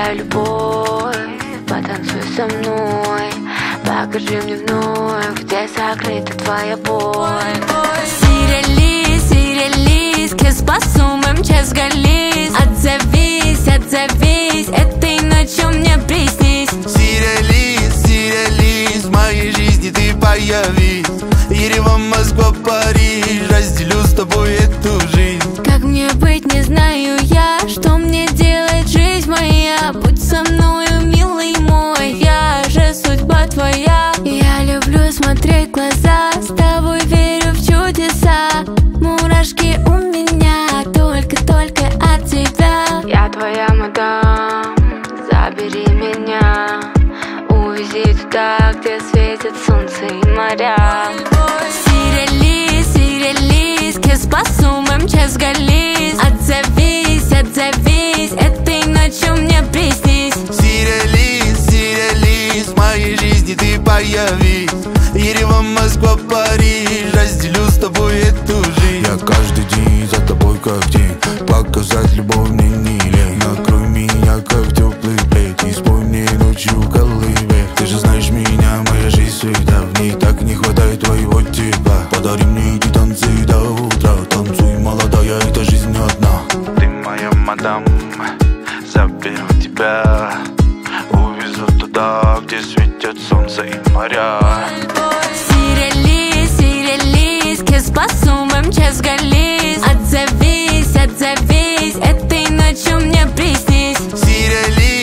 твоя любовь, потанцуй со мной, покажи мне вновь, где сокрыта твоя боль. Сирелис, сирелис, kes pasumem, kes galis. Отзовись, отзовись, этой ночью мне приснись. Сирелис, сирелис, в моей жизни ты появись. Ереван, Москва, Париж, разделю с тобой эту жизнь. Как мне быть, не знаю я, что мне делать, жизнь моя. Будь со мною, милый мой, я же судьба твоя. Я люблю смотреть в глаза, с тобой верю в чудеса. Мурашки у меня только от тебя. Я твоя мадам, забери меня, увези туда, где светит солнце и моря. Сирелис, сирелис, kes pasumem, kes galis. Отзовись, отзовись, этой ночью мне приснись. Сирелис, сирелис, в моей жизни ты появись. Ереван, Москва, Париж, разделю с тобой эту жизнь. Я каждый день за тобой как день, показать любовь мне не лень. Накрой меня как теплый плед и спой мне ночью колыбель. Ты же знаешь меня, моя жизнь всегда, в ней так не хватает твоего тепла. Подари мне эти танцы до утра, танцуй, молодая, эта жизнь одна. Ты моя мадам, заберу тебя, увезу туда, где светят солнце и моря. Сирелис, сирелис, kes pasumem, kes galis. Отзовись, отзовись, этой ночью мне приснись. Сирелис,